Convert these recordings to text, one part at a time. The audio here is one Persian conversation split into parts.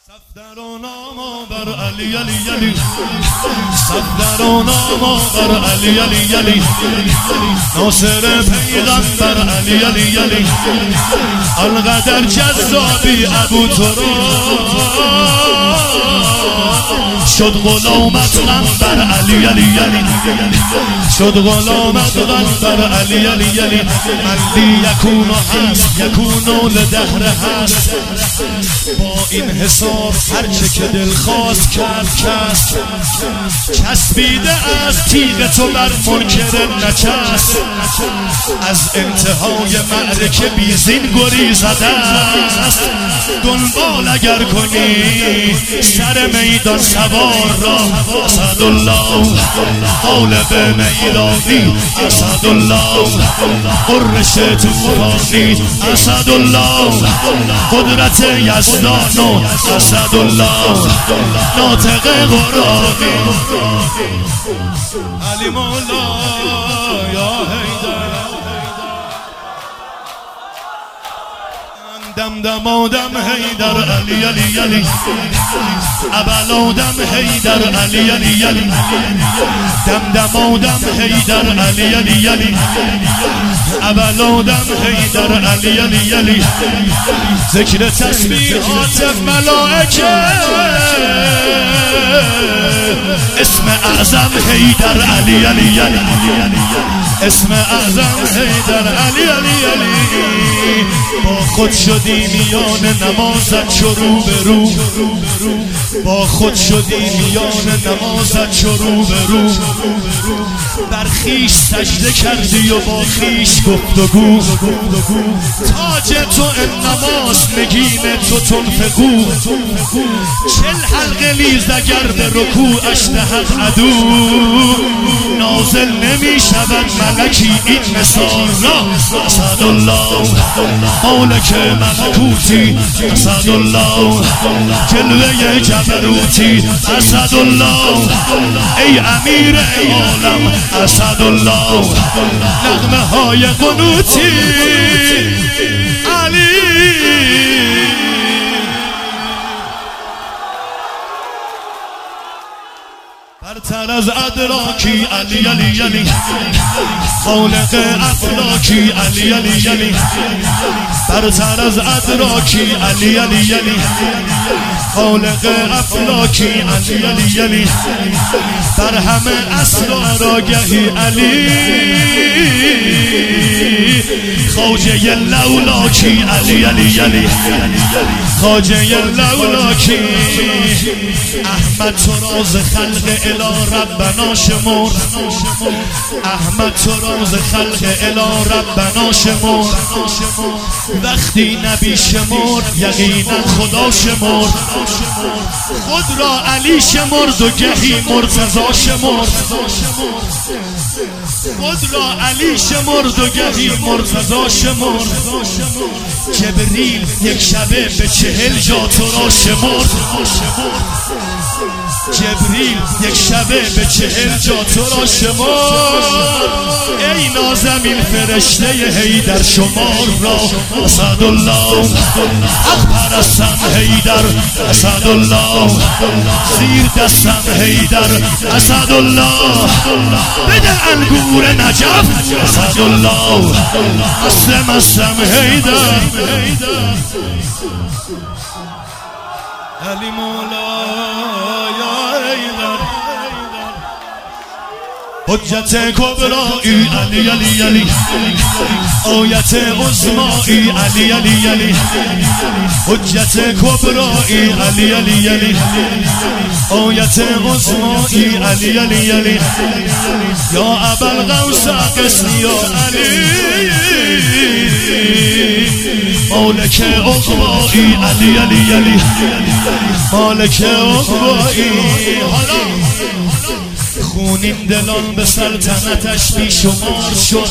صفدر و ناما بر علی علی علی، صفدر و ناما بر علی علی علی، ناصر پیغمبر علی علی علی، انقدر جذابی ابو تراب شد غلامت غنبر علی علی علی، شد غلامت غنبر علی علی علی. من لی یکون هست یکون لدهر هست، با این حساب هرچه که دل خواست کرد چسبیده از تیغ تو بر منکر نچست، از انتهای معرکه بیزین گریزده است. دنبال اگر کنی سر میدان سوار را، اسدالله غالب میدانی، اسدالله قرش طوفانی، اسدالله قدرت یزدان و اسدالله ناطق قرآنی. علی مولا یا حیدر، دم دم آدم حیدر علی علی علی، ابل آدم حیدر علی علی علی، دم دم آدم حیدر علی علی علی، ابل آدم حیدر علی علی علی. ذکر تسبیحات ملائکه، اسم اعظم حیدر علی علی علی، اسم اعظم حیدر علی علی علی. با خود شدی میان نمازت شروع به رو، با خود شدی میان نمازت شروع به رو، بر خیش سجده کردی و با خیش گفتگو. تاج تو انماس نگین تو تنفقو، 40 حلقه لیزه گرد رکوعش دهد عدو. نازل نمی شود ملکی این مثال را، اسدالله مالک ملکوتی، اسدالله جلوه جبروتی، اسدالله ای امیر عالم، اسدالله نغمه های قنوتی. علی برتر از ادراکی علی علی علی، خالق افلاکی علی علی علی، برتر از ادراکی علی علی علی، خالق افلاکی علی علی علی، در همه اسرار آگهی علی، خواجه لولاکی علی علی علی، خواجه لولاکی. احمد تو راز خلق الی ربنا شمرد، احمد تو راز خلق الی ربنا شمرد. وقتی نبی شمرد یقینا خدا شمرد، خود را علی شمرد و گهی مرتضی شمرد، خود را علی شمرد و گهی مرتضی شمرد. جبریل یک شبه به 40 جا تو را شمرد، جبریل یک شبه به 40 جا تو را شمرد. ای نازمین فرشته حیدر شمار را، اسدالله حق پرستم حیدر، اسدالله زیر دستم حیدر، اسدالله بده انگور نجف، اسدالله مستم حیدر. علی مولا حجت کبرایی علی علی علی، آیت عظمایی علی علی علی، حجت کبرایی علی علی علی، آیت عظمایی علی علی علی. یا ابوالغوث قسمی یا علی، مالک عقبایی علی علی علی، مالک عقبایی. حالا خونین دلان به سلطنتش بیشمار شد.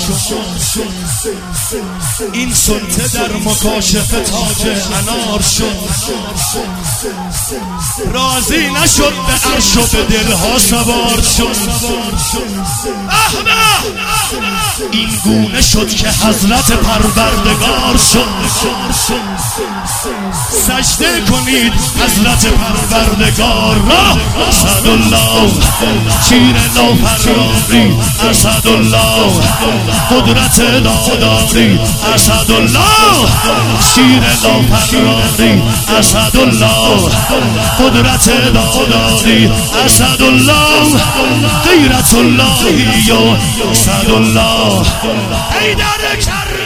این سلطه در مکاشفه تاج انار شد. راضی نشد به عرش و به دلها سوار شد. این گونه شد که حضرت پروردگار شد. سجده کنید حضرت پروردگار را. اسدالله شیر نوفراری، اسدالله قدرت داداری، اسدالله شیر نوفراری، اسدالله قدرت داداری، اسدالله غیرت اللهی، اسدالله حیدر کرد.